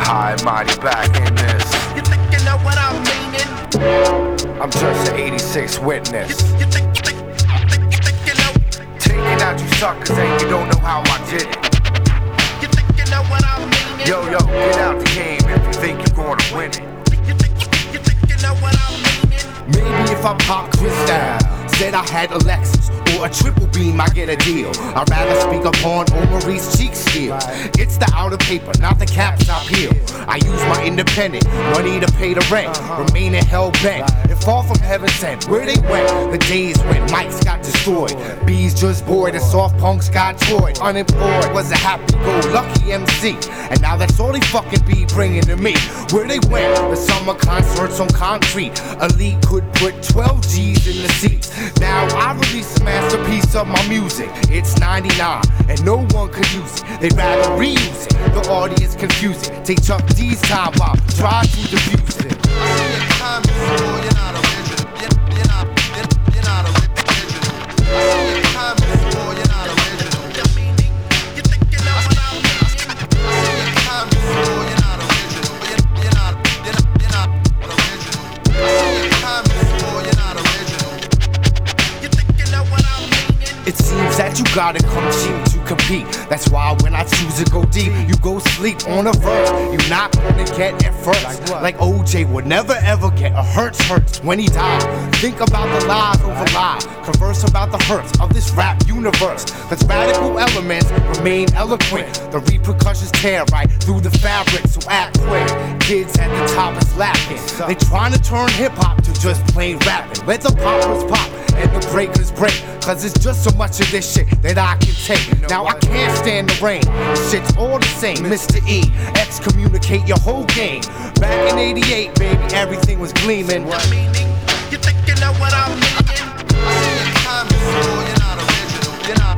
High and mighty back in this. You think you know what I'm meaning? I'm just an 86 witness. You think you know? Taking out you suckers and you don't know how I did it. You think you know what I'm meaning? Yo, get out the game if you think you're gonna win it. You think you know what I'm meaning? Maybe if I pop Cristal, said I had a Lexus or a triple beam, I get a deal. I'd rather speak upon Omari's cheek steel. It's the outer paper, not the caps I peel. I use my independent money to pay the rent, remaining hell bent. And far from heaven sent, where they went, the days when mics got destroyed, bees just bored and soft punks got toyed. Unemployed was a happy-go-lucky MC, and now that's all they fucking be bringing to me. Where they went, the summer concerts on concrete. Elite could put 12 G's in the seats. Now I release a masterpiece of my music. It's 99 and no one could use it. They'd rather reuse it. The audience confusing. Take Chuck D's time bomb, try to diffuse it. Time before you're not original. You're not original. Time before you're not original. You think you know what I'm meaning? Time before you're not original. You're not original. Time before you're not original. You think you know what I'm meaning? It seems that you gotta come cheap to compete. That's why when I choose to go deep, you go sleep on a verse. You're not gonna get it first. Like OJ would never ever get a hurts when he died. Think about the lies over lies. Converse about the hurts of this rap universe. Cause radical elements remain eloquent. The repercussions tear right through the fabric, so act quick. Kids at the top is lacking. They trying to turn hip hop to just plain rapping. Let the poppers pop and the breakers break. Cause it's just so much of this shit that I can take. Now I can't stand the rain. This shit's all the same. Mr. E, excommunicate your whole game. Back in 88, baby, everything was gleaming. What meaning? You think you know what I'm meaning? Time before you're not original. You're not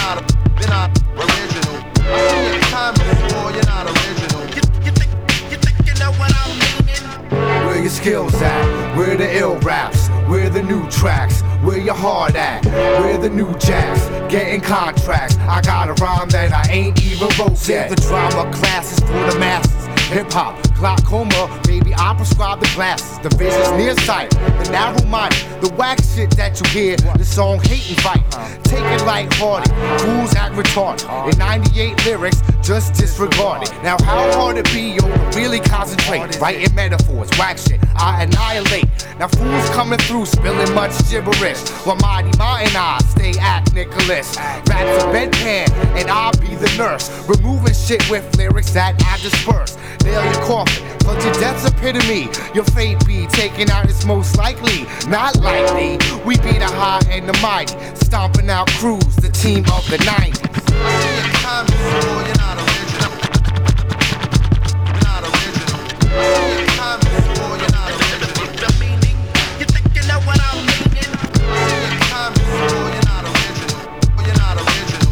original. Time before you're not original. You think you know what I'm meaning? Where your skills at? Where the ill raps? Where the new tracks? Where your heart at? Where the new jacks? Getting contracts. I got a rhyme that I ain't even wrote yet. The drama classes for the masses. Hip hop, glaucoma, baby, I prescribe the glasses. The vision's nearsighted, the narrow-minded, the whack shit that you hear. The song hate and fight. Take it lighthearted, fools act retarded. In 98 lyrics, just disregarded. Now how hard it be, yo, to really concentrate. Writing metaphors, whack shit, I annihilate. Now fools coming through, spilling much gibberish. While Mighty Mountain I stay at Nicholas. Rap's a bedpan, and I'll be the nurse. Removing shit with lyrics that I disperse. Nail your coffin, but your death's epitome. Your fate be taken out is most likely. Not likely, we be the high and the mighty. Stomping out crews, the team of the 90s. Time before you're not original. You're not original. Time before you're not original. The meaning? You think you know what I'm meaning? Time before you're not original. You're not original.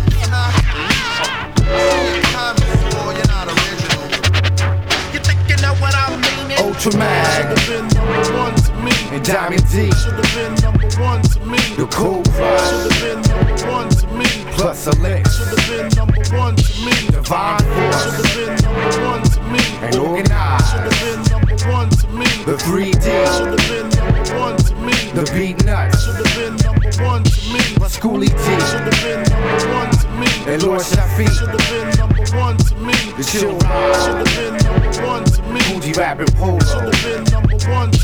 Time before you're not original. You think you know what I'm meaning? Ultraman. Should've been number one to me. And Diamond D. Should've been number one to me. The Cool Crush. Should've been number one to me. Plus Elix. Should've been number one to me. Divine Force. Should've been number one to me. And Organized. Should've been number one to me. The 3D. Should've been number one to me. The Beat Nuts. Should've been number one to me. Schoolie T. Should've been number one to me. And Lord Shafi. Should've been number one to me. The Chill Ride. Should've been number one to me. Fuji Rapping Polo. Should've been number one